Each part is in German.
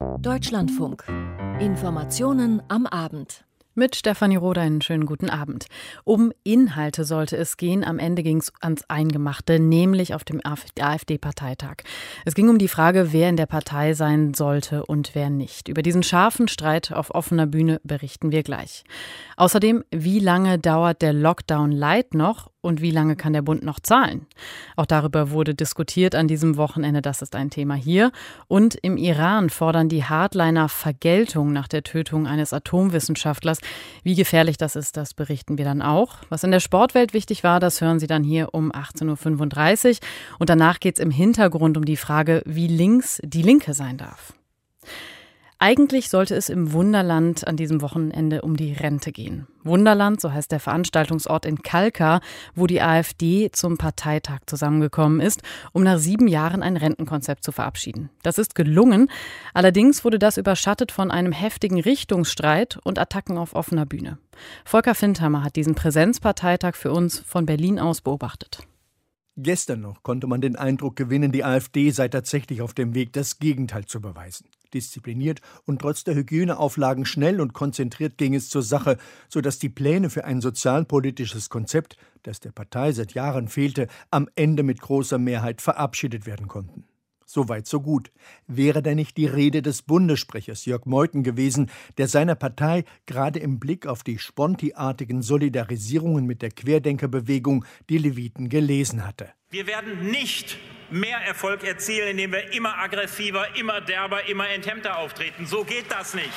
Deutschlandfunk. Informationen am Abend. Mit Stefanie Roder einen schönen guten Abend. Um Inhalte sollte es gehen. Am Ende ging es ans Eingemachte, nämlich auf dem AfD-Parteitag. Es ging um die Frage, wer in der Partei sein sollte und wer nicht. Über diesen scharfen Streit auf offener Bühne berichten wir gleich. Außerdem, wie lange dauert der Lockdown Light noch und wie lange kann der Bund noch zahlen? Auch darüber wurde diskutiert an diesem Wochenende, das ist ein Thema hier. Und im Iran fordern die Hardliner Vergeltung nach der Tötung eines Atomwissenschaftlers. Wie gefährlich das ist, das berichten wir dann auch. Was in der Sportwelt wichtig war, das hören Sie dann hier um 18.35 Uhr. Und danach geht es im Hintergrund um die Frage, wie links die Linke sein darf. Eigentlich sollte es im Wunderland an diesem Wochenende um die Rente gehen. Wunderland, so heißt der Veranstaltungsort in Kalkar, wo die AfD zum Parteitag zusammengekommen ist, um nach 7 Jahren ein Rentenkonzept zu verabschieden. Das ist gelungen. Allerdings wurde das überschattet von einem heftigen Richtungsstreit und Attacken auf offener Bühne. Volker Findhammer hat diesen Präsenzparteitag für uns von Berlin aus beobachtet. Gestern noch konnte man den Eindruck gewinnen, die AfD sei tatsächlich auf dem Weg, das Gegenteil zu beweisen. Diszipliniert und trotz der Hygieneauflagen schnell und konzentriert ging es zur Sache, sodass die Pläne für ein sozialpolitisches Konzept, das der Partei seit Jahren fehlte, am Ende mit großer Mehrheit verabschiedet werden konnten. Soweit so gut. Wäre denn nicht die Rede des Bundessprechers Jörg Meuthen gewesen, der seiner Partei gerade im Blick auf die spontiartigen Solidarisierungen mit der Querdenkerbewegung die Leviten gelesen hatte. Wir werden nicht mehr Erfolg erzielen, indem wir immer aggressiver, immer derber, immer enthemmter auftreten. So geht das nicht.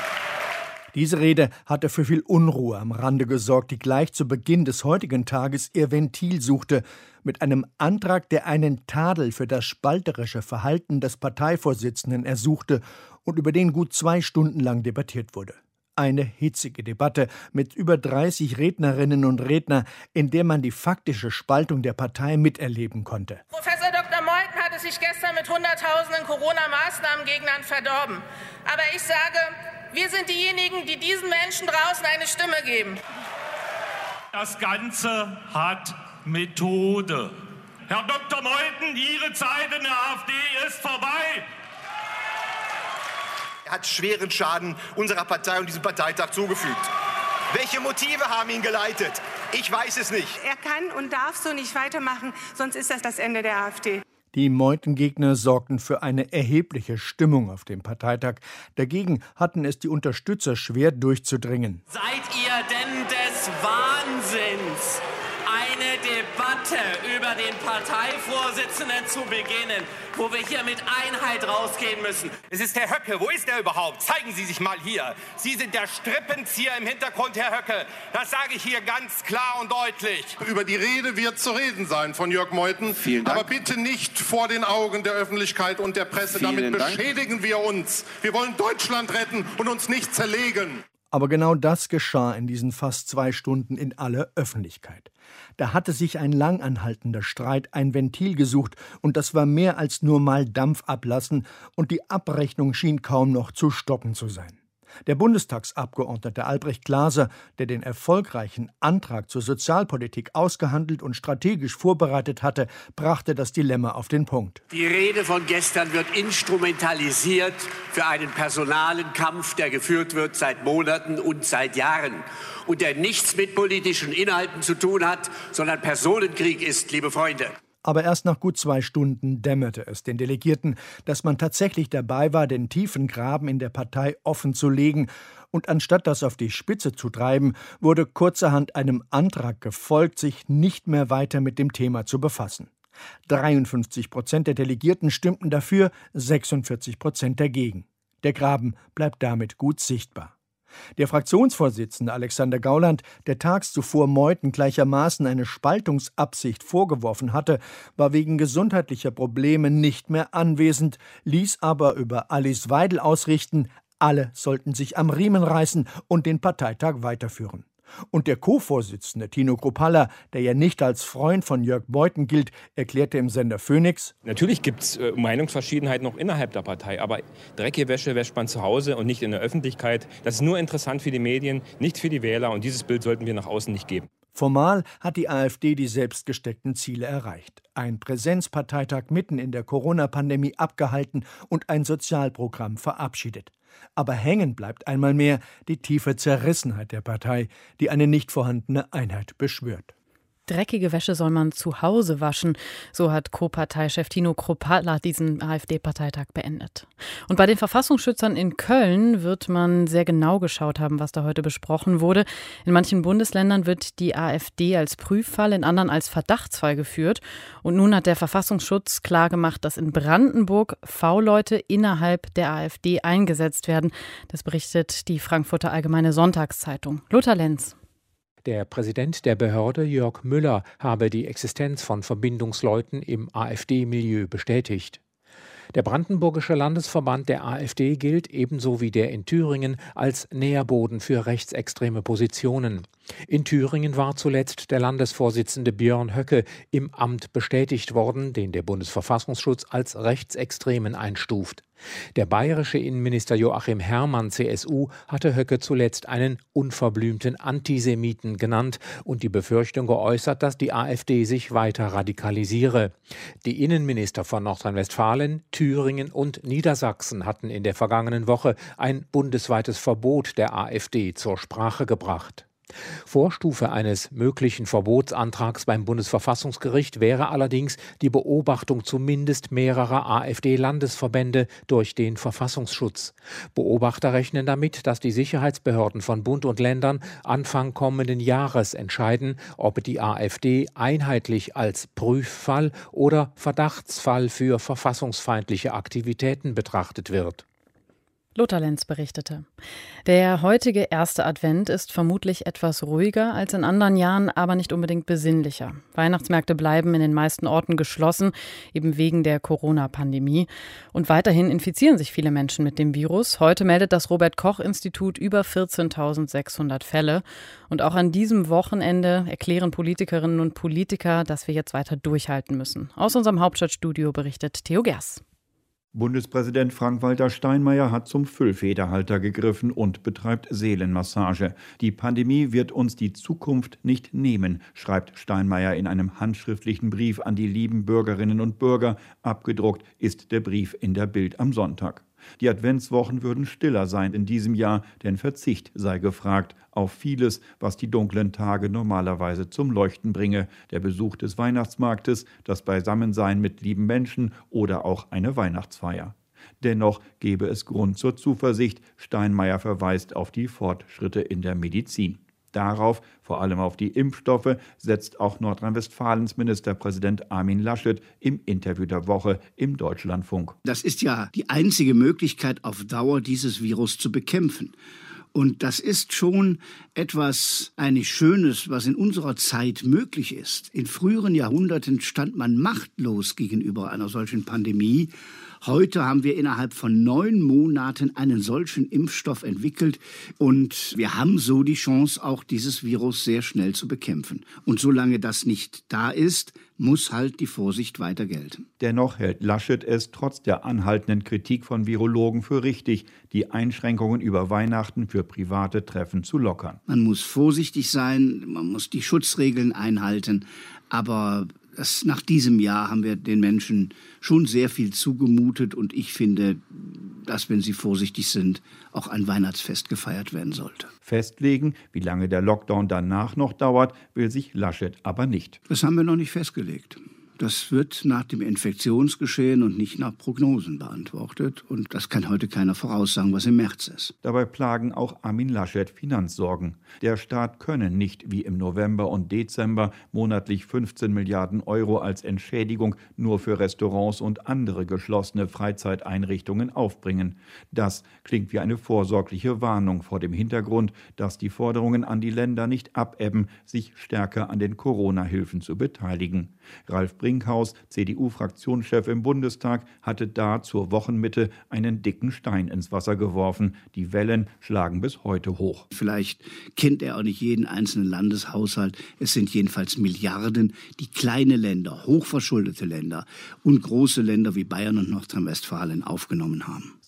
Diese Rede hatte für viel Unruhe am Rande gesorgt, die gleich zu Beginn des heutigen Tages ihr Ventil suchte, mit einem Antrag, der einen Tadel für das spalterische Verhalten des Parteivorsitzenden ersuchte und über den gut 2 Stunden lang debattiert wurde. Eine hitzige Debatte mit über 30 Rednerinnen und Rednern, in der man die faktische Spaltung der Partei miterleben konnte. Professor Dr. Meuthen hatte sich gestern mit Hunderttausenden Corona-Maßnahmengegnern verdorben. Aber ich sage, wir sind diejenigen, die diesen Menschen draußen eine Stimme geben. Das Ganze hat Methode. Herr Dr. Meuthen, Ihre Zeit in der AfD ist vorbei. Er hat schweren Schaden unserer Partei und diesem Parteitag zugefügt. Welche Motive haben ihn geleitet? Ich weiß es nicht. Er kann und darf so nicht weitermachen, sonst ist das Ende der AfD. Die Meuthen-Gegner sorgten für eine erhebliche Stimmung auf dem Parteitag. Dagegen hatten es die Unterstützer schwer durchzudringen. Seid ihr denn des Wahnsinns, eine Debatte über den Parteivorsitzenden zu beginnen, wo wir hier mit Einheit rausgehen müssen? Es ist Herr Höcke. Wo ist er überhaupt? Zeigen Sie sich mal hier. Sie sind der Strippenzieher im Hintergrund, Herr Höcke. Das sage ich hier ganz klar und deutlich. Über die Rede wird zu reden sein von Jörg Meuthen. Vielen Dank. Aber bitte nicht vor den Augen der Öffentlichkeit und der Presse. Damit beschädigen wir uns. Wir wollen Deutschland retten und uns nicht zerlegen. Aber genau das geschah in diesen fast 2 Stunden in aller Öffentlichkeit. Da hatte sich ein lang anhaltender Streit ein Ventil gesucht und das war mehr als nur mal Dampf ablassen und die Abrechnung schien kaum noch zu stoppen zu sein. Der Bundestagsabgeordnete Albrecht Glaser, der den erfolgreichen Antrag zur Sozialpolitik ausgehandelt und strategisch vorbereitet hatte, brachte das Dilemma auf den Punkt. Die Rede von gestern wird instrumentalisiert für einen personalen Kampf, der geführt wird seit Monaten und seit Jahren und der nichts mit politischen Inhalten zu tun hat, sondern Personenkrieg ist, liebe Freunde. Aber erst nach gut 2 Stunden dämmerte es den Delegierten, dass man tatsächlich dabei war, den tiefen Graben in der Partei offen zu legen. Und anstatt das auf die Spitze zu treiben, wurde kurzerhand einem Antrag gefolgt, sich nicht mehr weiter mit dem Thema zu befassen. 53% der Delegierten stimmten dafür, 46% dagegen. Der Graben bleibt damit gut sichtbar. Der Fraktionsvorsitzende Alexander Gauland, der tags zuvor Meuthen gleichermaßen eine Spaltungsabsicht vorgeworfen hatte, war wegen gesundheitlicher Probleme nicht mehr anwesend, ließ aber über Alice Weidel ausrichten, alle sollten sich am Riemen reißen und den Parteitag weiterführen. Und der Co-Vorsitzende Tino Kruppalla, der ja nicht als Freund von Jörg Meuthen gilt, erklärte im Sender Phoenix: Natürlich gibt es Meinungsverschiedenheiten noch innerhalb der Partei, aber dreckige Wäsche wäscht man zu Hause und nicht in der Öffentlichkeit. Das ist nur interessant für die Medien, nicht für die Wähler und dieses Bild sollten wir nach außen nicht geben. Formal hat die AfD die selbstgesteckten Ziele erreicht. Ein Präsenzparteitag mitten in der Corona-Pandemie abgehalten und ein Sozialprogramm verabschiedet. Aber hängen bleibt einmal mehr die tiefe Zerrissenheit der Partei, die eine nicht vorhandene Einheit beschwört. Dreckige Wäsche soll man zu Hause waschen, so hat Co-Parteichef Tino Kruppalla diesen AfD-Parteitag beendet. Und bei den Verfassungsschützern in Köln wird man sehr genau geschaut haben, was da heute besprochen wurde. In manchen Bundesländern wird die AfD als Prüffall, in anderen als Verdachtsfall geführt. Und nun hat der Verfassungsschutz klargemacht, dass in Brandenburg V-Leute innerhalb der AfD eingesetzt werden. Das berichtet die Frankfurter Allgemeine Sonntagszeitung. Lothar Lenz. Der Präsident der Behörde, Jörg Müller, habe die Existenz von Verbindungsleuten im AfD-Milieu bestätigt. Der brandenburgische Landesverband der AfD gilt ebenso wie der in Thüringen als Nährboden für rechtsextreme Positionen. In Thüringen war zuletzt der Landesvorsitzende Björn Höcke im Amt bestätigt worden, den der Bundesverfassungsschutz als Rechtsextremen einstuft. Der bayerische Innenminister Joachim Herrmann, CSU, hatte Höcke zuletzt einen unverblümten Antisemiten genannt und die Befürchtung geäußert, dass die AfD sich weiter radikalisiere. Die Innenminister von Nordrhein-Westfalen, Thüringen und Niedersachsen hatten in der vergangenen Woche ein bundesweites Verbot der AfD zur Sprache gebracht. Vorstufe eines möglichen Verbotsantrags beim Bundesverfassungsgericht wäre allerdings die Beobachtung zumindest mehrerer AfD-Landesverbände durch den Verfassungsschutz. Beobachter rechnen damit, dass die Sicherheitsbehörden von Bund und Ländern Anfang kommenden Jahres entscheiden, ob die AfD einheitlich als Prüffall oder Verdachtsfall für verfassungsfeindliche Aktivitäten betrachtet wird. Lothar Lenz berichtete. Der heutige erste Advent ist vermutlich etwas ruhiger als in anderen Jahren, aber nicht unbedingt besinnlicher. Weihnachtsmärkte bleiben in den meisten Orten geschlossen, eben wegen der Corona-Pandemie. Und weiterhin infizieren sich viele Menschen mit dem Virus. Heute meldet das Robert-Koch-Institut über 14.600 Fälle. Und auch an diesem Wochenende erklären Politikerinnen und Politiker, dass wir jetzt weiter durchhalten müssen. Aus unserem Hauptstadtstudio berichtet Theo Gers. Bundespräsident Frank-Walter Steinmeier hat zum Füllfederhalter gegriffen und betreibt Seelenmassage. Die Pandemie wird uns die Zukunft nicht nehmen, schreibt Steinmeier in einem handschriftlichen Brief an die lieben Bürgerinnen und Bürger. Abgedruckt ist der Brief in der Bild am Sonntag. Die Adventswochen würden stiller sein in diesem Jahr, denn Verzicht sei gefragt auf vieles, was die dunklen Tage normalerweise zum Leuchten bringe. Der Besuch des Weihnachtsmarktes, das Beisammensein mit lieben Menschen oder auch eine Weihnachtsfeier. Dennoch gebe es Grund zur Zuversicht. Steinmeier verweist auf die Fortschritte in der Medizin. Darauf, vor allem auf die Impfstoffe, setzt auch Nordrhein-Westfalens Ministerpräsident Armin Laschet im Interview der Woche im Deutschlandfunk. Das ist ja die einzige Möglichkeit, auf Dauer dieses Virus zu bekämpfen. Und das ist schon etwas eigentlich Schönes, was in unserer Zeit möglich ist. In früheren Jahrhunderten stand man machtlos gegenüber einer solchen Pandemie. Heute haben wir innerhalb von 9 Monaten einen solchen Impfstoff entwickelt und wir haben so die Chance, auch dieses Virus sehr schnell zu bekämpfen. Und solange das nicht da ist, muss halt die Vorsicht weiter gelten. Dennoch hält Laschet es trotz der anhaltenden Kritik von Virologen für richtig, die Einschränkungen über Weihnachten für private Treffen zu lockern. Man muss vorsichtig sein, man muss die Schutzregeln einhalten, aber nach diesem Jahr haben wir den Menschen schon sehr viel zugemutet und ich finde, dass, wenn sie vorsichtig sind, auch ein Weihnachtsfest gefeiert werden sollte. Festlegen, wie lange der Lockdown danach noch dauert, will sich Laschet aber nicht. Das haben wir noch nicht festgelegt. Das wird nach dem Infektionsgeschehen und nicht nach Prognosen beantwortet. Und das kann heute keiner voraussagen, was im März ist. Dabei plagen auch Armin Laschet Finanzsorgen. Der Staat könne nicht wie im November und Dezember monatlich 15 Milliarden Euro als Entschädigung nur für Restaurants und andere geschlossene Freizeiteinrichtungen aufbringen. Das klingt wie eine vorsorgliche Warnung vor dem Hintergrund, dass die Forderungen an die Länder nicht abebben, sich stärker an den Corona-Hilfen zu beteiligen. Ralf Brinkhaus, CDU-Fraktionschef im Bundestag, hatte da zur Wochenmitte einen dicken Stein ins Wasser geworfen. Die Wellen schlagen bis heute hoch. Vielleicht kennt er auch nicht jeden einzelnen Landeshaushalt. Es sind jedenfalls Milliarden, die kleine Länder, hochverschuldete Länder und große Länder wie Bayern und Nordrhein-Westfalen aufgenommen haben.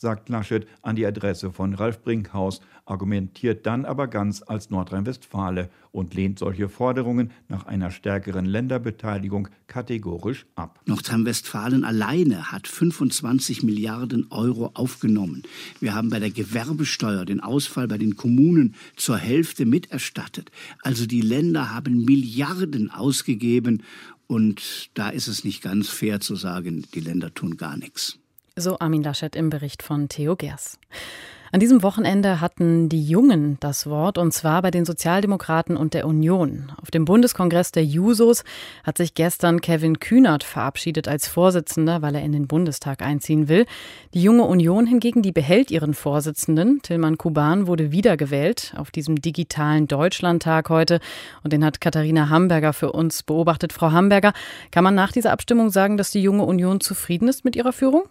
sagt Laschet an die Adresse von Ralf Brinkhaus, argumentiert dann aber ganz als Nordrhein-Westfale und lehnt solche Forderungen nach einer stärkeren Länderbeteiligung kategorisch ab. Nordrhein-Westfalen alleine hat 25 Milliarden Euro aufgenommen. Wir haben bei der Gewerbesteuer den Ausfall bei den Kommunen zur Hälfte miterstattet. Also die Länder haben Milliarden ausgegeben und da ist es nicht ganz fair zu sagen, die Länder tun gar nichts. So Armin Laschet im Bericht von Theo Gers. An diesem Wochenende hatten die Jungen das Wort, und zwar bei den Sozialdemokraten und der Union. Auf dem Bundeskongress der Jusos hat sich gestern Kevin Kühnert verabschiedet als Vorsitzender, weil er in den Bundestag einziehen will. Die Junge Union hingegen, die behält ihren Vorsitzenden. Tilman Kuban wurde wiedergewählt auf diesem digitalen Deutschlandtag heute. Und den hat Katharina Hamburger für uns beobachtet. Frau Hamburger, kann man nach dieser Abstimmung sagen, dass die Junge Union zufrieden ist mit ihrer Führung?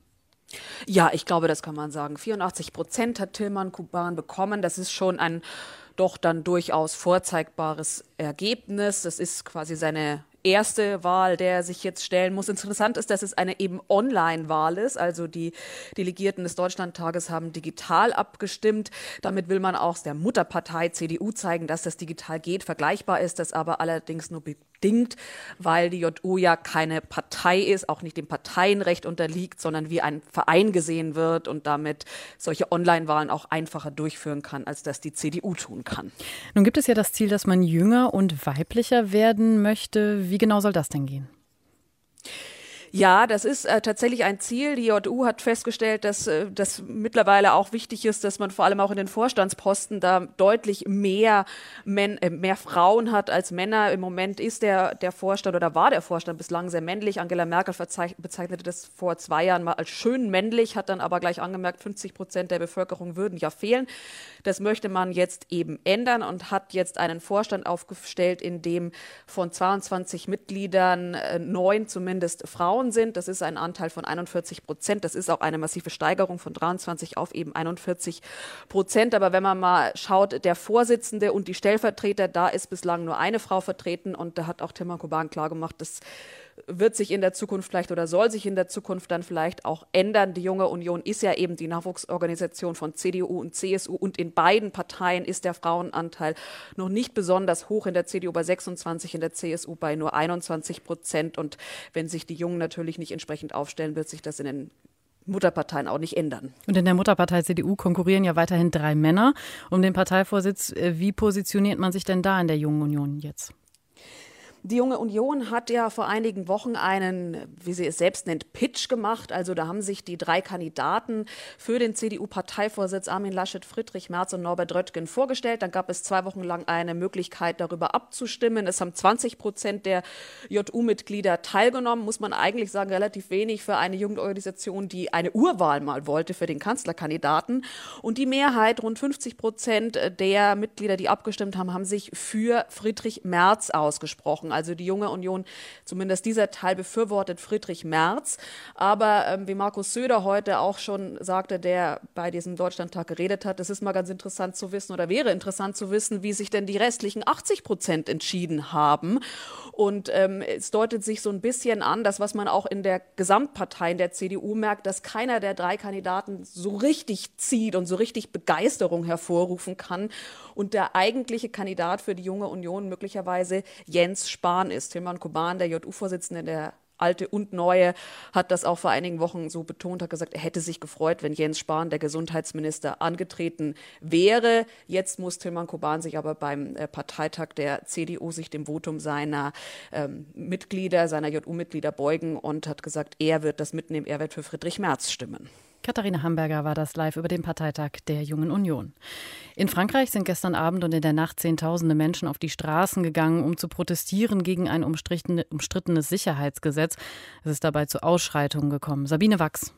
Ja, ich glaube, das kann man sagen. 84% hat Tilman Kuban bekommen. Das ist schon ein doch dann durchaus vorzeigbares Ergebnis. Das ist quasi seine erste Wahl, der er sich jetzt stellen muss. Interessant ist, dass es eine eben Online-Wahl ist. Also die Delegierten des Deutschlandtages haben digital abgestimmt. Damit will man auch der Mutterpartei CDU zeigen, dass das digital geht. Vergleichbar ist das aber allerdings nur bedingt, weil die JU ja keine Partei ist, auch nicht dem Parteienrecht unterliegt, sondern wie ein Verein gesehen wird und damit solche Online-Wahlen auch einfacher durchführen kann, als das die CDU tun kann. Nun gibt es ja das Ziel, dass man jünger und weiblicher werden möchte. Wie genau soll das denn gehen? Ja, das ist tatsächlich ein Ziel. Die JU hat festgestellt, dass das mittlerweile auch wichtig ist, dass man vor allem auch in den Vorstandsposten da deutlich mehr Frauen hat als Männer. Im Moment ist der Vorstand oder war der Vorstand bislang sehr männlich. Angela Merkel bezeichnete das vor 2 Jahren mal als schön männlich, hat dann aber gleich angemerkt, 50% der Bevölkerung würden ja fehlen. Das möchte man jetzt eben ändern und hat jetzt einen Vorstand aufgestellt, in dem von 22 Mitgliedern 9 zumindest Frauen sind. Das ist ein Anteil von 41%. Das ist auch eine massive Steigerung von 23 auf eben 41%. Aber wenn man mal schaut, der Vorsitzende und die Stellvertreter, da ist bislang nur eine Frau vertreten und da hat auch Tilman Kuban klargemacht, das wird sich in der Zukunft vielleicht oder soll sich in der Zukunft dann vielleicht auch ändern. Die Junge Union ist ja eben die Nachwuchsorganisation von CDU und CSU und in beiden Parteien ist der Frauenanteil noch nicht besonders hoch. In der CDU bei 26, in der CSU bei nur 21%. Und wenn sich die Jungen natürlich nicht entsprechend aufstellen, wird sich das in den Mutterparteien auch nicht ändern. Und in der Mutterpartei CDU konkurrieren ja weiterhin 3 Männer um den Parteivorsitz. Wie positioniert man sich denn da in der Jungen Union jetzt? Die Junge Union hat ja vor einigen Wochen einen, wie sie es selbst nennt, Pitch gemacht. Also da haben sich die 3 Kandidaten für den CDU-Parteivorsitz Armin Laschet, Friedrich Merz und Norbert Röttgen vorgestellt. Dann gab es 2 Wochen lang eine Möglichkeit, darüber abzustimmen. Es haben 20% der JU-Mitglieder teilgenommen. Muss man eigentlich sagen, relativ wenig für eine Jugendorganisation, die eine Urwahl mal wollte für den Kanzlerkandidaten. Und die Mehrheit, rund 50% der Mitglieder, die abgestimmt haben, haben sich für Friedrich Merz ausgesprochen. Also die Junge Union, zumindest dieser Teil, befürwortet Friedrich Merz. Aber wie Markus Söder heute auch schon sagte, der bei diesem Deutschlandtag geredet hat, es ist mal ganz interessant zu wissen oder wäre interessant zu wissen, wie sich denn die restlichen 80% entschieden haben. Und es deutet sich so ein bisschen an, dass was man auch in der Gesamtpartei in der CDU merkt, dass keiner der 3 Kandidaten so richtig zieht und so richtig Begeisterung hervorrufen kann. Und der eigentliche Kandidat für die Junge Union möglicherweise Jens Spahn ist. Tilman Kuban, der JU-Vorsitzende, der Alte und Neue, hat das auch vor einigen Wochen so betont, hat gesagt, er hätte sich gefreut, wenn Jens Spahn, der Gesundheitsminister, angetreten wäre. Jetzt muss Tilman Kuban sich aber beim Parteitag der CDU sich dem Votum seiner Mitglieder, seiner JU-Mitglieder beugen und hat gesagt, er wird das mitnehmen, er wird für Friedrich Merz stimmen. Katharina Hamburger war das live über den Parteitag der Jungen Union. In Frankreich sind gestern Abend und in der Nacht Zehntausende Menschen auf die Straßen gegangen, um zu protestieren gegen ein umstrittenes Sicherheitsgesetz. Es ist dabei zu Ausschreitungen gekommen. Sabine Wachs.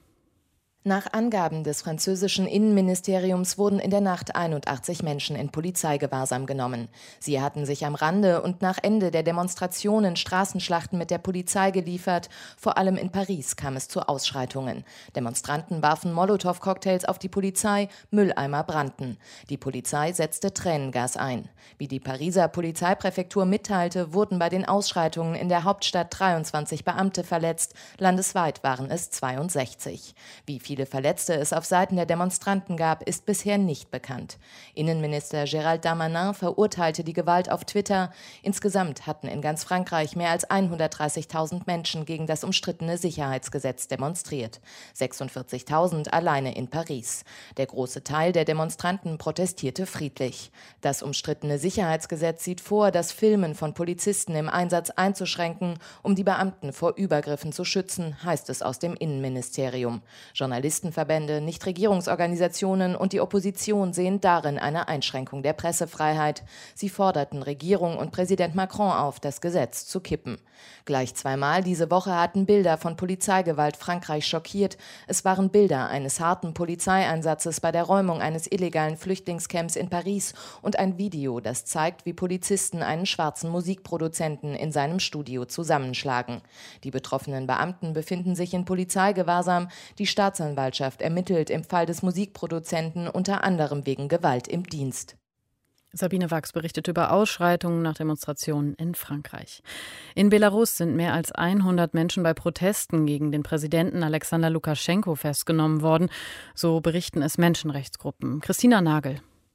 Nach Angaben des französischen Innenministeriums wurden in der Nacht 81 Menschen in Polizeigewahrsam genommen. Sie hatten sich am Rande und nach Ende der Demonstrationen Straßenschlachten mit der Polizei geliefert. Vor allem in Paris kam es zu Ausschreitungen. Demonstranten warfen Molotow-Cocktails auf die Polizei, Mülleimer brannten. Die Polizei setzte Tränengas ein. Wie die Pariser Polizeipräfektur mitteilte, wurden bei den Ausschreitungen in der Hauptstadt 23 Beamte verletzt. Landesweit waren es 62. Wie Wie viele Verletzte es auf Seiten der Demonstranten gab, ist bisher nicht bekannt. Innenminister Gérald Darmanin verurteilte die Gewalt auf Twitter. Insgesamt hatten in ganz Frankreich mehr als 130.000 Menschen gegen das umstrittene Sicherheitsgesetz demonstriert. 46.000 alleine in Paris. Der große Teil der Demonstranten protestierte friedlich. Das umstrittene Sicherheitsgesetz sieht vor, das Filmen von Polizisten im Einsatz einzuschränken, um die Beamten vor Übergriffen zu schützen, heißt es aus dem Innenministerium. Journalistenverbände, Nichtregierungsorganisationen und die Opposition sehen darin eine Einschränkung der Pressefreiheit. Sie forderten Regierung und Präsident Macron auf, das Gesetz zu kippen. Gleich zweimal diese Woche hatten Bilder von Polizeigewalt Frankreich schockiert. Es waren Bilder eines harten Polizeieinsatzes bei der Räumung eines illegalen Flüchtlingscamps in Paris und ein Video, das zeigt, wie Polizisten einen schwarzen Musikproduzenten in seinem Studio zusammenschlagen. Die betroffenen Beamten befinden sich in Polizeigewahrsam. Die Staatsanwaltschaft ermittelt im Fall des Musikproduzenten unter anderem wegen Gewalt im Dienst. Sabine Wachs berichtet über Ausschreitungen nach Demonstrationen in Frankreich. In Belarus sind mehr als 100 Menschen bei Protesten gegen den Präsidenten Alexander Lukaschenko festgenommen worden. So berichten es Menschenrechtsgruppen. Christina Nagel.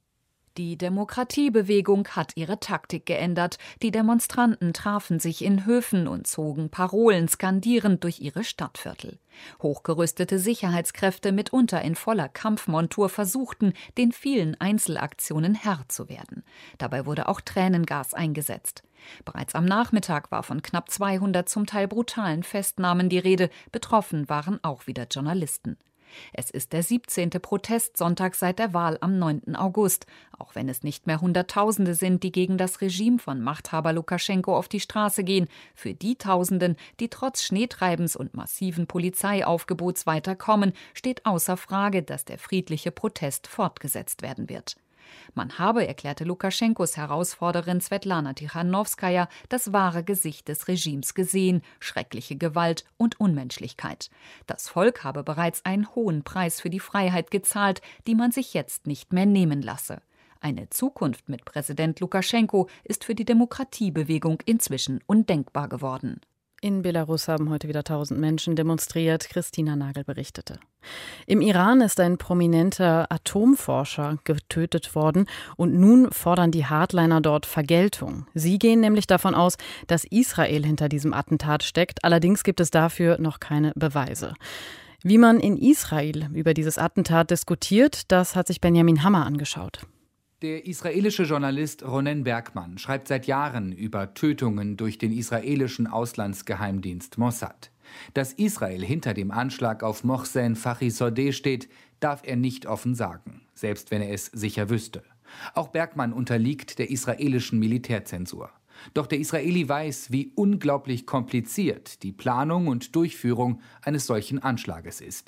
Die Demokratiebewegung hat ihre Taktik geändert. Die Demonstranten trafen sich in Höfen und zogen Parolen skandierend durch ihre Stadtviertel. Hochgerüstete Sicherheitskräfte, mitunter in voller Kampfmontur, versuchten, den vielen Einzelaktionen Herr zu werden. Dabei wurde auch Tränengas eingesetzt. Bereits am Nachmittag war von knapp 200 zum Teil brutalen Festnahmen die Rede. Betroffen waren auch wieder Journalisten. Es ist der 17. Protestsonntag seit der Wahl am 9. August. Auch wenn es nicht mehr Hunderttausende sind, die gegen das Regime von Machthaber Lukaschenko auf die Straße gehen. Für die Tausenden, die trotz Schneetreibens und massiven Polizeiaufgebots weiterkommen, steht außer Frage, dass der friedliche Protest fortgesetzt werden wird. Man habe, erklärte Lukaschenkos Herausforderin Svetlana Tichanowskaja, das wahre Gesicht des Regimes gesehen, schreckliche Gewalt und Unmenschlichkeit. Das Volk habe bereits einen hohen Preis für die Freiheit gezahlt, die man sich jetzt nicht mehr nehmen lasse. Eine Zukunft mit Präsident Lukaschenko ist für die Demokratiebewegung inzwischen undenkbar geworden. In Belarus haben heute wieder 1000 Menschen demonstriert. Christina Nagel berichtete. Im Iran ist ein prominenter Atomforscher getötet worden und nun fordern die Hardliner dort Vergeltung. Sie gehen nämlich davon aus, dass Israel hinter diesem Attentat steckt. Allerdings gibt es dafür noch keine Beweise. Wie man in Israel über dieses Attentat diskutiert, das hat sich Benjamin Hammer angeschaut. Der israelische Journalist Ronen Bergman schreibt seit Jahren über Tötungen durch den israelischen Auslandsgeheimdienst Mossad. Dass Israel hinter dem Anschlag auf Mohsen Fakhrizadeh steht, darf er nicht offen sagen, selbst wenn er es sicher wüsste. Auch Bergman unterliegt der israelischen Militärzensur. Doch der Israeli weiß, wie unglaublich kompliziert die Planung und Durchführung eines solchen Anschlages ist.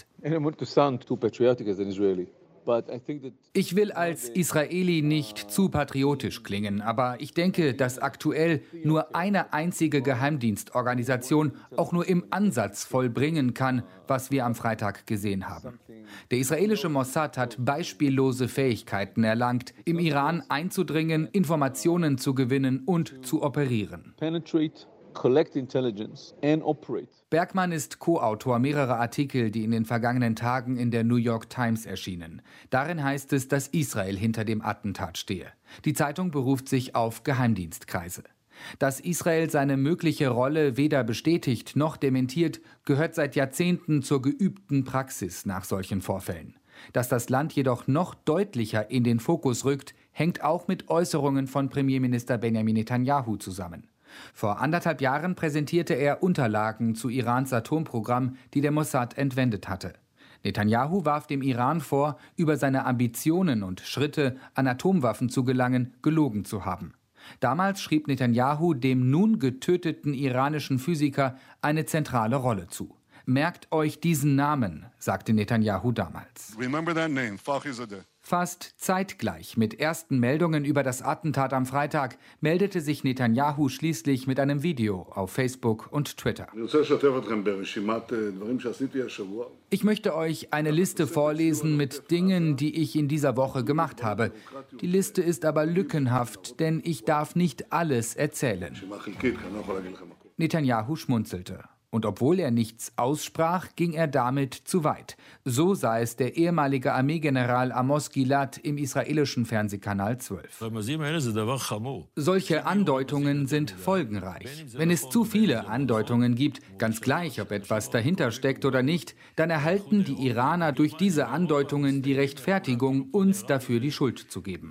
Ich will als Israeli nicht zu patriotisch klingen, aber ich denke, dass aktuell nur eine einzige Geheimdienstorganisation auch nur im Ansatz vollbringen kann, was wir am Freitag gesehen haben. Der israelische Mossad hat beispiellose Fähigkeiten erlangt, im Iran einzudringen, Informationen zu gewinnen und zu operieren. Bergman ist Co-Autor mehrerer Artikel, die in den vergangenen Tagen in der New York Times erschienen. Darin heißt es, dass Israel hinter dem Attentat stehe. Die Zeitung beruft sich auf Geheimdienstkreise. Dass Israel seine mögliche Rolle weder bestätigt noch dementiert, gehört seit Jahrzehnten zur geübten Praxis nach solchen Vorfällen. Dass das Land jedoch noch deutlicher in den Fokus rückt, hängt auch mit Äußerungen von Premierminister Benjamin Netanyahu zusammen. Vor 1,5 Jahren präsentierte er Unterlagen zu Irans Atomprogramm, die der Mossad entwendet hatte. Netanyahu warf dem Iran vor, über seine Ambitionen und Schritte, an Atomwaffen zu gelangen, gelogen zu haben. Damals schrieb Netanyahu dem nun getöteten iranischen Physiker eine zentrale Rolle zu. Merkt euch diesen Namen, sagte Netanyahu damals. Remember that name, Fakhrizadeh. Fast zeitgleich mit ersten Meldungen über das Attentat am Freitag meldete sich Netanyahu schließlich mit einem Video auf Facebook und Twitter. Ich möchte euch eine Liste vorlesen mit Dingen, die ich in dieser Woche gemacht habe. Die Liste ist aber lückenhaft, denn ich darf nicht alles erzählen. Netanyahu schmunzelte. Und obwohl er nichts aussprach, ging er damit zu weit. So sah es der ehemalige Armeegeneral Amos Gilad im israelischen Fernsehkanal 12. Solche Andeutungen sind folgenreich. Wenn es zu viele Andeutungen gibt, ganz gleich, ob etwas dahinter steckt oder nicht, dann erhalten die Iraner durch diese Andeutungen die Rechtfertigung, uns dafür die Schuld zu geben.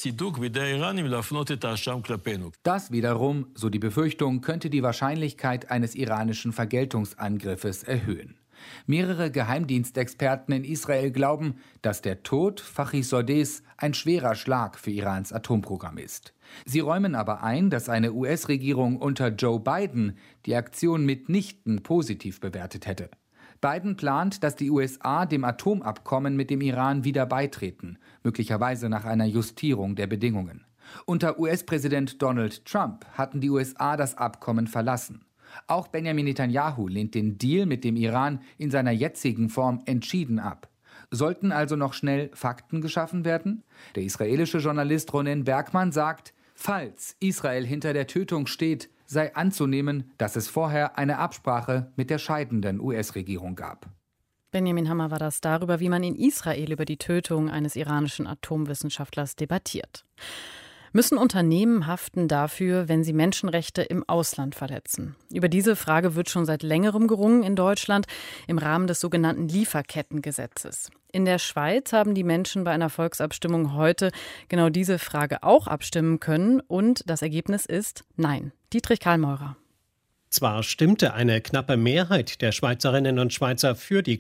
Das wiederum, so die Befürchtung, könnte die Wahrscheinlichkeit eines iranischen Vergeltungsangriffes erhöhen. Mehrere Geheimdienstexperten in Israel glauben, dass der Tod Fakhrizadehs ein schwerer Schlag für Irans Atomprogramm ist. Sie räumen aber ein, dass eine US-Regierung unter Joe Biden die Aktion mitnichten positiv bewertet hätte. Biden plant, dass die USA dem Atomabkommen mit dem Iran wieder beitreten, möglicherweise nach einer Justierung der Bedingungen. Unter US-Präsident Donald Trump hatten die USA das Abkommen verlassen. Auch Benjamin Netanyahu lehnt den Deal mit dem Iran in seiner jetzigen Form entschieden ab. Sollten also noch schnell Fakten geschaffen werden? Der israelische Journalist Ronen Bergmann sagt, falls Israel hinter der Tötung steht, sei anzunehmen, dass es vorher eine Absprache mit der scheidenden US-Regierung gab. Benjamin Hammer war das darüber, wie man in Israel über die Tötung eines iranischen Atomwissenschaftlers debattiert. Müssen Unternehmen haften dafür, wenn sie Menschenrechte im Ausland verletzen? Über diese Frage wird schon seit längerem gerungen in Deutschland im Rahmen des sogenannten Lieferkettengesetzes. In der Schweiz haben die Menschen bei einer Volksabstimmung heute genau diese Frage auch abstimmen können und das Ergebnis ist Nein. Dietrich Karlmeurer. Zwar stimmte eine knappe Mehrheit der Schweizerinnen und Schweizer für die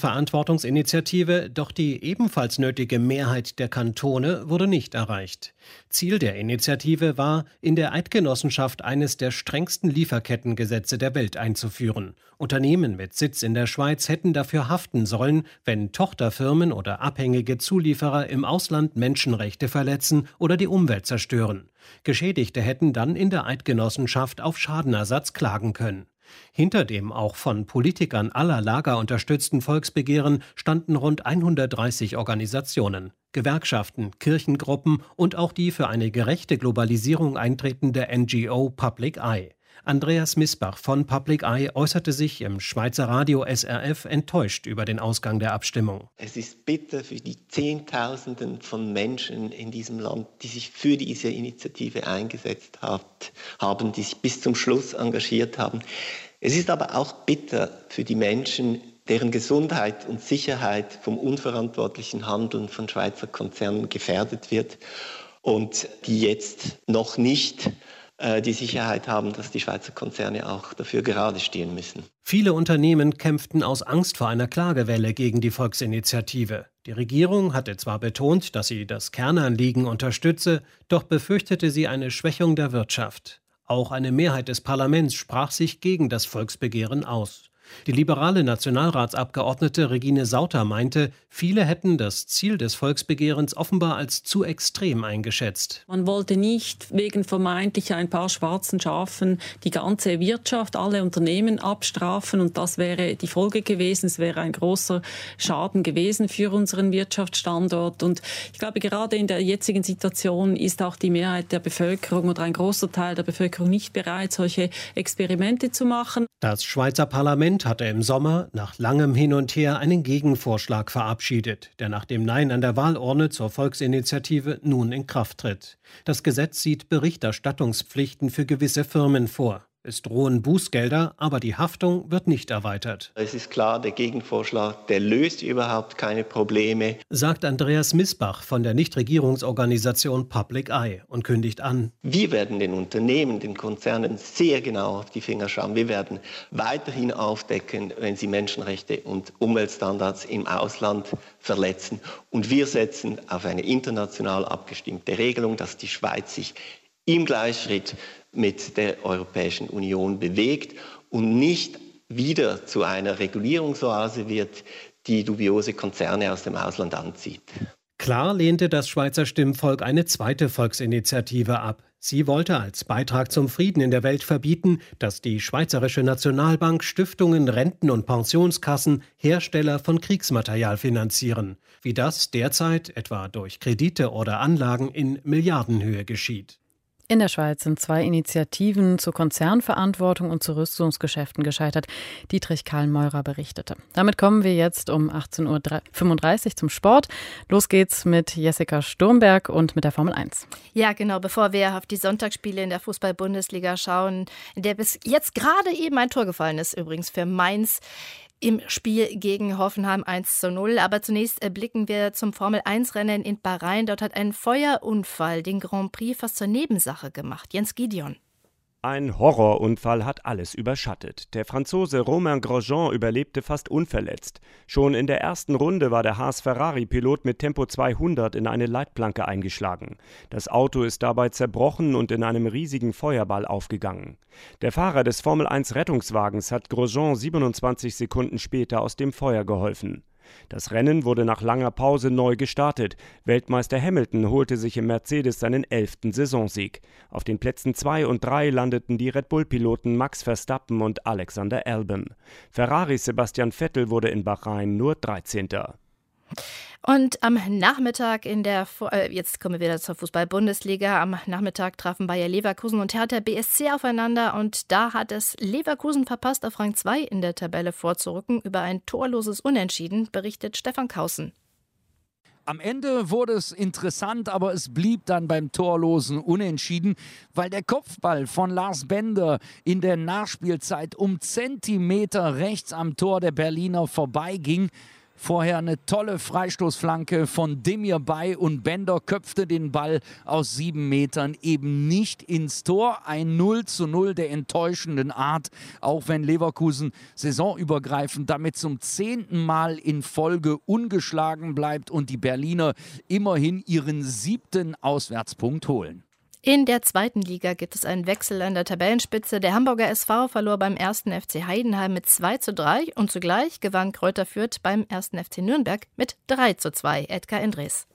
Konzernverantwortungsinitiative, doch die ebenfalls nötige Mehrheit der Kantone wurde nicht erreicht. Ziel der Initiative war, in der Eidgenossenschaft eines der strengsten Lieferkettengesetze der Welt einzuführen. Unternehmen mit Sitz in der Schweiz hätten dafür haften sollen, wenn Tochterfirmen oder abhängige Zulieferer im Ausland Menschenrechte verletzen oder die Umwelt zerstören. Geschädigte hätten dann in der Eidgenossenschaft auf Schadenersatz klagen können. Hinter dem auch von Politikern aller Lager unterstützten Volksbegehren standen rund 130 Organisationen, Gewerkschaften, Kirchengruppen und auch die für eine gerechte Globalisierung eintretende NGO Public Eye. Andreas Misbach von Public Eye äußerte sich im Schweizer Radio SRF enttäuscht über den Ausgang der Abstimmung. Es ist bitter für die Zehntausenden von Menschen in diesem Land, die sich für diese Initiative eingesetzt haben, die sich bis zum Schluss engagiert haben. Es ist aber auch bitter für die Menschen, deren Gesundheit und Sicherheit vom unverantwortlichen Handeln von Schweizer Konzernen gefährdet wird und die jetzt noch nicht die Sicherheit haben, dass die Schweizer Konzerne auch dafür gerade stehen müssen. Viele Unternehmen kämpften aus Angst vor einer Klagewelle gegen die Volksinitiative. Die Regierung hatte zwar betont, dass sie das Kernanliegen unterstütze, doch befürchtete sie eine Schwächung der Wirtschaft. Auch eine Mehrheit des Parlaments sprach sich gegen das Volksbegehren aus. Die liberale Nationalratsabgeordnete Regine Sauter meinte, viele hätten das Ziel des Volksbegehrens offenbar als zu extrem eingeschätzt. Man wollte nicht wegen vermeintlich ein paar schwarzen Schafen die ganze Wirtschaft, alle Unternehmen abstrafen und das wäre die Folge gewesen. Es wäre ein großer Schaden gewesen für unseren Wirtschaftsstandort und ich glaube, gerade in der jetzigen Situation ist auch die Mehrheit der Bevölkerung oder ein großer Teil der Bevölkerung nicht bereit, solche Experimente zu machen. Das Schweizer Parlament hatte im Sommer nach langem Hin und Her einen Gegenvorschlag verabschiedet, der nach dem Nein an der Wahlurne zur Volksinitiative nun in Kraft tritt. Das Gesetz sieht Berichterstattungspflichten für gewisse Firmen vor. Es drohen Bußgelder, aber die Haftung wird nicht erweitert. Es ist klar, der Gegenvorschlag, der löst überhaupt keine Probleme, sagt Andreas Misbach von der Nichtregierungsorganisation Public Eye und kündigt an: Wir werden den Unternehmen, den Konzernen sehr genau auf die Finger schauen. Wir werden weiterhin aufdecken, wenn sie Menschenrechte und Umweltstandards im Ausland verletzen. Und wir setzen auf eine international abgestimmte Regelung, dass die Schweiz sich im Gleichschritt mit der Europäischen Union bewegt und nicht wieder zu einer Regulierungsoase wird, die dubiose Konzerne aus dem Ausland anzieht. Klar lehnte das Schweizer Stimmvolk eine zweite Volksinitiative ab. Sie wollte als Beitrag zum Frieden in der Welt verbieten, dass die Schweizerische Nationalbank Stiftungen, Renten- und Pensionskassen Hersteller von Kriegsmaterial finanzieren, wie das derzeit etwa durch Kredite oder Anlagen in Milliardenhöhe geschieht. In der Schweiz sind 2 Initiativen zur Konzernverantwortung und zu Rüstungsgeschäften gescheitert. Dietrich Karl-Meurer berichtete. Damit kommen wir jetzt um 18.35 Uhr zum Sport. Los geht's mit Jessica Sturmberg und mit der Formel 1. Ja, genau, bevor wir auf die Sonntagsspiele in der Fußball-Bundesliga schauen, in der bis jetzt gerade eben ein Tor gefallen ist, übrigens für Mainz im Spiel gegen Hoffenheim 1:0. Aber zunächst blicken wir zum Formel-1-Rennen in Bahrain. Dort hat ein Feuerunfall den Grand Prix fast zur Nebensache gemacht. Jens Gideon. Ein Horrorunfall hat alles überschattet. Der Franzose Romain Grosjean überlebte fast unverletzt. Schon in der ersten Runde war der Haas-Ferrari-Pilot mit Tempo 200 in eine Leitplanke eingeschlagen. Das Auto ist dabei zerbrochen und in einem riesigen Feuerball aufgegangen. Der Fahrer des Formel-1-Rettungswagens hat Grosjean 27 Sekunden später aus dem Feuer geholfen. Das Rennen wurde nach langer Pause neu gestartet. Weltmeister Hamilton holte sich im Mercedes seinen 11. Saisonsieg. Auf den Plätzen 2 und 3 landeten die Red Bull-Piloten Max Verstappen und Alexander Albon. Ferraris Sebastian Vettel wurde in Bahrain nur 13. Und am Nachmittag jetzt kommen wir wieder zur Fußball-Bundesliga. Am Nachmittag trafen Bayer Leverkusen und Hertha BSC aufeinander. Und da hat es Leverkusen verpasst, auf Rang 2 in der Tabelle vorzurücken. Über ein torloses Unentschieden berichtet Stefan Kaußen. Am Ende wurde es interessant, aber es blieb dann beim torlosen Unentschieden, weil der Kopfball von Lars Bender in der Nachspielzeit um Zentimeter rechts am Tor der Berliner vorbeiging. Vorher eine tolle Freistoßflanke von Demir Bay und Bender köpfte den Ball aus 7 Metern eben nicht ins Tor. Ein 0:0 der enttäuschenden Art, auch wenn Leverkusen saisonübergreifend damit zum 10. Mal in Folge ungeschlagen bleibt und die Berliner immerhin ihren 7. Auswärtspunkt holen. In der 2. Liga gibt es einen Wechsel an der Tabellenspitze. Der Hamburger SV verlor beim 1. FC Heidenheim mit 2:3 und zugleich gewann Kräuter Fürth beim 1. FC Nürnberg mit 3:2. Edgar Endres.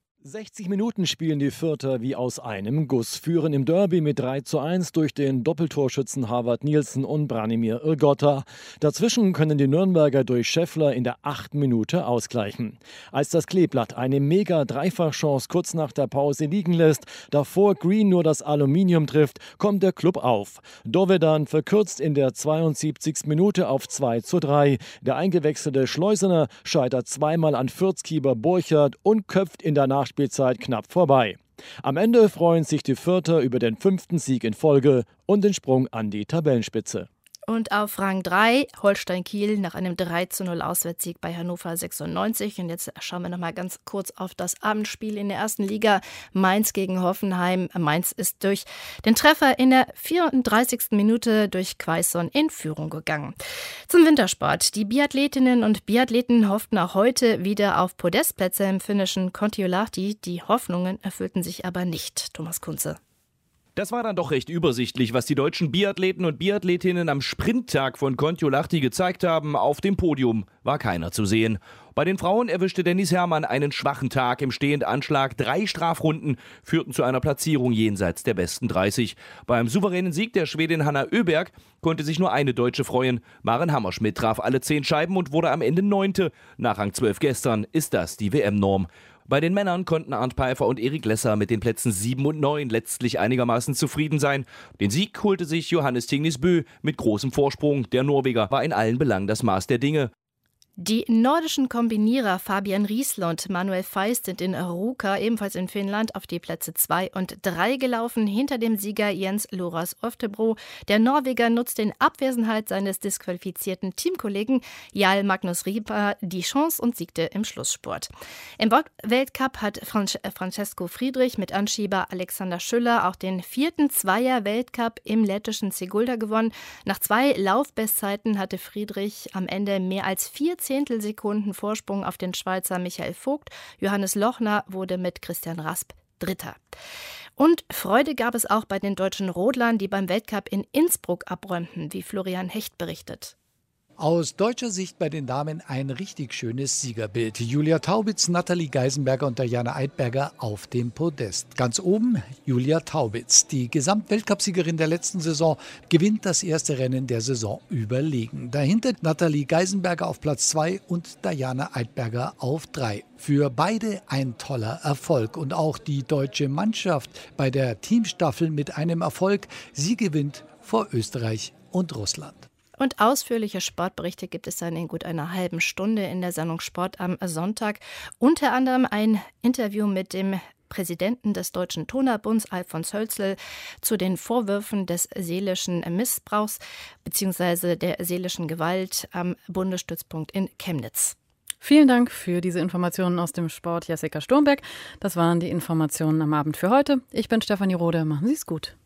60 Minuten spielen die Fürther wie aus einem Guss, führen im Derby mit 3:1 durch den Doppeltorschützen Harvard Nielsen und Branimir Irgotta. Dazwischen können die Nürnberger durch Scheffler in der 8. Minute ausgleichen. Als das Kleeblatt eine Mega-Dreifachchance kurz nach der Pause liegen lässt, davor Green nur das Aluminium trifft, kommt der Klub auf. Dovedan verkürzt in der 72. Minute auf 2:3. Der eingewechselte Schleusener scheitert zweimal an Fürthkeeper Borchert und köpft in der Nachspielzeit knapp vorbei. Am Ende freuen sich die Fürther über den 5. Sieg in Folge und den Sprung an die Tabellenspitze. Und auf Rang 3 Holstein Kiel nach einem 3:0 Auswärtssieg bei Hannover 96. Und jetzt schauen wir noch mal ganz kurz auf das Abendspiel in der 1. Liga. Mainz gegen Hoffenheim. Mainz ist durch den Treffer in der 34. Minute durch Quaison in Führung gegangen. Zum Wintersport. Die Biathletinnen und Biathleten hofften auch heute wieder auf Podestplätze im finnischen Kontiolahti. Die Hoffnungen erfüllten sich aber nicht. Thomas Kunze. Das war dann doch recht übersichtlich, was die deutschen Biathleten und Biathletinnen am Sprinttag von Kontiolahti gezeigt haben. Auf dem Podium war keiner zu sehen. Bei den Frauen erwischte Dennis Herrmann einen schwachen Tag im Stehendanschlag. 3 Strafrunden führten zu einer Platzierung jenseits der besten 30. Beim souveränen Sieg der Schwedin Hanna Öberg konnte sich nur eine Deutsche freuen. Maren Hammerschmidt traf alle 10 Scheiben und wurde am Ende 9. Nach Rang 12 gestern ist das die WM-Norm. Bei den Männern konnten Arndt Pfeiffer und Erik Lesser mit den Plätzen 7 und 9 letztlich einigermaßen zufrieden sein. Den Sieg holte sich Johannes Tingnes Bø mit großem Vorsprung. Der Norweger war in allen Belangen das Maß der Dinge. Die nordischen Kombinierer Fabian Riesler und Manuel Feist sind in Ruka, ebenfalls in Finnland, auf die Plätze 2 und 3 gelaufen, hinter dem Sieger Jens Loras Oftebro. Der Norweger nutzt in Abwesenheit seines disqualifizierten Teamkollegen Jarl Magnus Ripa die Chance und siegte im Schlusssport. Im Weltcup hat Francesco Friedrich mit Anschieber Alexander Schüller auch den 4. Zweier-Weltcup im lettischen Sigulda gewonnen. Nach 2 Laufbestzeiten hatte Friedrich am Ende mehr als 4 Zehntelsekunden Vorsprung auf den Schweizer Michael Vogt. Johannes Lochner wurde mit Christian Rasp Dritter. Und Freude gab es auch bei den deutschen Rodlern, die beim Weltcup in Innsbruck abräumten, wie Florian Hecht berichtet. Aus deutscher Sicht bei den Damen ein richtig schönes Siegerbild. Julia Taubitz, Nathalie Geisenberger und Diana Eidberger auf dem Podest. Ganz oben Julia Taubitz. Die Gesamtweltcupsiegerin der letzten Saison gewinnt das erste Rennen der Saison überlegen. Dahinter Nathalie Geisenberger auf Platz 2 und Diana Eidberger auf 3. Für beide ein toller Erfolg. Und auch die deutsche Mannschaft bei der Teamstaffel mit einem Erfolg. Sie gewinnt vor Österreich und Russland. Und ausführliche Sportberichte gibt es dann in gut einer halben Stunde in der Sendung Sport am Sonntag. Unter anderem ein Interview mit dem Präsidenten des Deutschen Turnerbunds, Alfons Hölzl, zu den Vorwürfen des seelischen Missbrauchs bzw. der seelischen Gewalt am Bundesstützpunkt in Chemnitz. Vielen Dank für diese Informationen aus dem Sport, Jessica Sturmberg. Das waren die Informationen am Abend für heute. Ich bin Stefanie Rode. Machen Sie es gut.